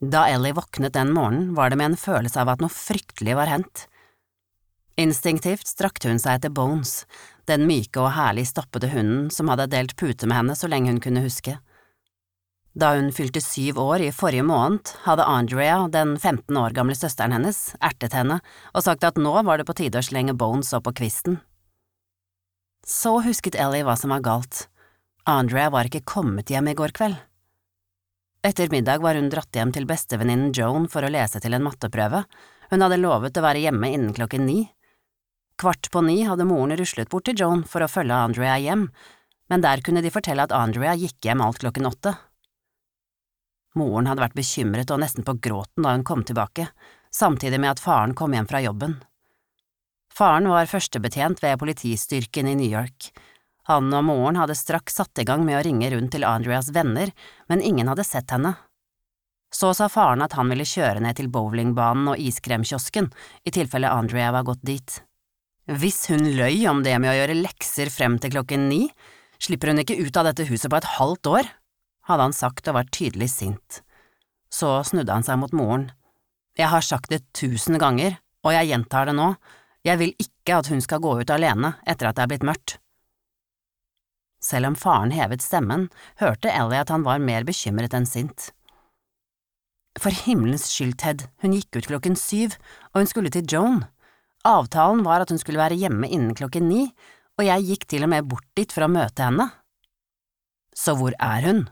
Da Ellie våknet den morgenen, var det med en følelse av at noe fryktelig var hendt. Instinktivt strakte hun seg etter Bones, den myke og herlig stoppede hunden som hadde delt pute med henne så lenge hun kunne huske. Da hun fylte 7 år i forrige måned, hadde Andrea, den 15 år gamle søsteren hennes, ertet henne og sagt at nå var det på tide å slenge Bones opp på kvisten. Så husket Ellie hva som var galt. Andrea var ikke kommet hjem i går kveld. Etter middag var hun dratt hjem til bestevenninnen Joan for å lese til en matteprøve. Hun hadde lovet å være hjemme innen 9:15. 8:45 hadde moren ruslet bort til Joan for å følge Andrea hjem, men der kunne de fortelle at Andrea gikk hjem alt 8:00. Moren hadde vært bekymret og nesten på gråten da hun kom tilbake, samtidig med at faren kom hjem fra jobben. Faren var førstebetjent ved politistyrken i New York. Han og moren hadde straks satt i gang med å ringe rundt til Andreas venner, men ingen hadde sett henne. Så sa faren at han ville kjøre ned til bowlingbanen og iskremkiosken, i tilfelle Andrea var gått dit. Hvis hun løy om det med å gjøre lekser frem til 9:00, slipper hun ikke ut av dette huset på et halvt år, hadde han sagt og var tydelig sint. Så snudde han seg mot moren. Jeg har sagt det 1000 ganger, og jeg gjentar det nå, jeg vil ikke at hun skal gå ut alene etter at det er blitt mørkt. Selv om faren hevet stemmen, hørte Ellie at han var mer bekymret enn sint. For himmelens skyld, Ted, hun gikk ut 7:00, og hun skulle til Joan. Avtalen var at hun skulle være hjemme innen 9:00, og jeg gikk til og med bort dit for å møte henne. Så hvor er hun?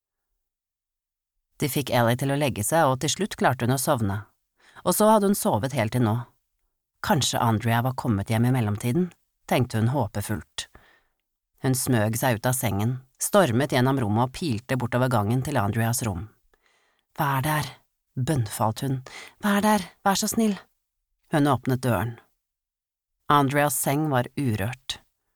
De fikk Ellie til å legge seg, og til slutt klarte hun å sovne. Og så hadde hun sovet helt til nå. Kanskje Andrea var kommet hjem i mellomtiden, tenkte hun håpefullt. Hun smøg seg ut av sengen, stormet gjennom rommet og pilte bortover gangen til Andreas rom. Vær der, bønnfalt hun, vær der, vær så snill. Hun åpnet døren. Andreas seng var urørt.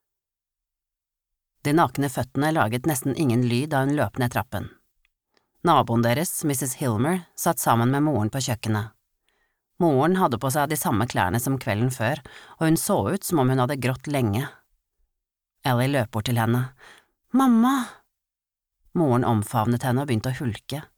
De nakne føttene laget nesten ingen lyd da hun løp ned trappen. Naboen deres, Mrs. Hilmer, satt sammen med moren på kjøkkenet. Moren hadde på seg de samme klærne som kvelden før, og hun så ut som om hun hadde grått lenge. Ellie løp bort til henne. Mamma! Moren omfavnet henne og begynte å hulke.